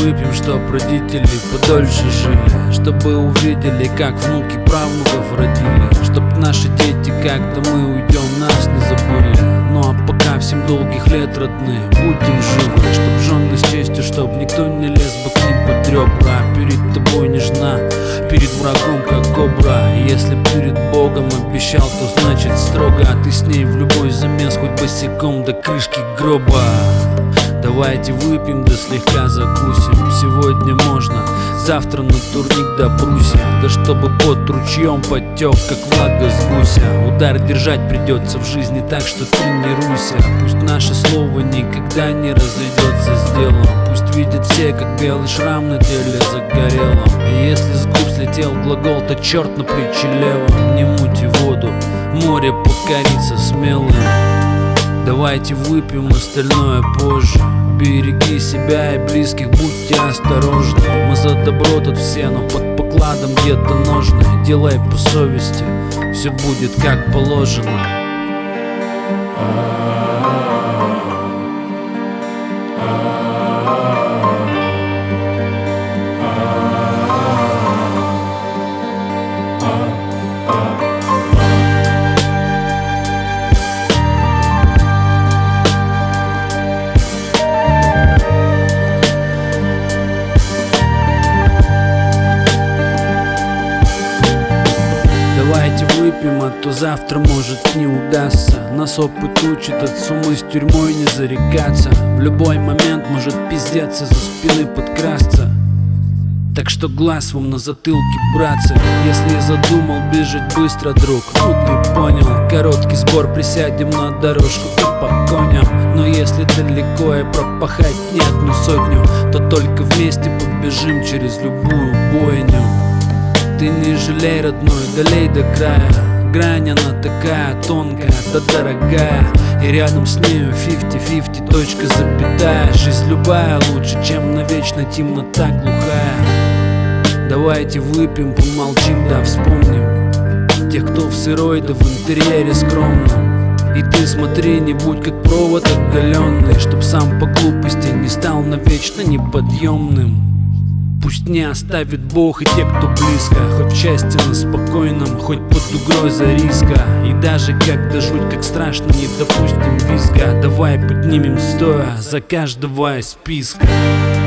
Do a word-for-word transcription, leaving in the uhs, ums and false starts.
выпьем, чтоб родители подольше жили, чтобы увидели, как внуки правнуков родили, чтоб наши дети, когда мы уйдем, нас не забыли. Ну а пока всем долгих лет, родные, будем живы, чтоб жены с честью, чтоб никто не лез бы к ним под ребра. Перед тобой нежна, перед врагом как кобра. Если перед Богом обещал, то значит строго. А ты с ней в любой замес, хоть босиком до крышки гроба. Давайте выпьем да слегка закусим. Сегодня можно, завтра на турник добруся. Да чтобы под ручьем подтек, как влага с гуся. Удар держать придется в жизни, так что тренируйся. Пусть наше слово никогда не разойдется с делом. Пусть видят все, как белый шрам на теле загорелом. И если с губ слетел глагол, то черт на плече левом. Не мути воду, море покорится смелым. Давайте выпьем, остальное позже. Береги себя и близких, будьте осторожны. Мы за добро тут все, но под покладом где-то ножны. Делай по совести, все будет как положено. Давайте выпьем, а то завтра может не удастся. Нас опыт учит от суммы с тюрьмой не зарекаться. В любой момент может пиздец из-за спины подкрасться. Так что глаз вам на затылке, братцы. Если задумал бежать быстро, друг, ну ты понял. Короткий сбор, присядем на дорожку и по коням. Но если далеко и пропахать не одну сотню, то только вместе побежим через любую бойню. Ты не жалей, родной, долей до края. Грань она такая тонкая, да дорогая. И рядом с нею фифти-фифти, точка запятая. Жизнь любая лучше, чем навечно темнота глухая. Давайте выпьем, помолчим, да вспомним тех, кто в сырой, да в интерьере скромном. И ты смотри, не будь как провод оголенный, чтоб сам по глупости не стал навечно неподъемным. Пусть не оставит Бог и те, кто близко, хоть в счастье на спокойном, хоть под угрозой риска. И даже когда жуть как страшно, не допустим визга. Давай поднимем стоя за каждого из списка.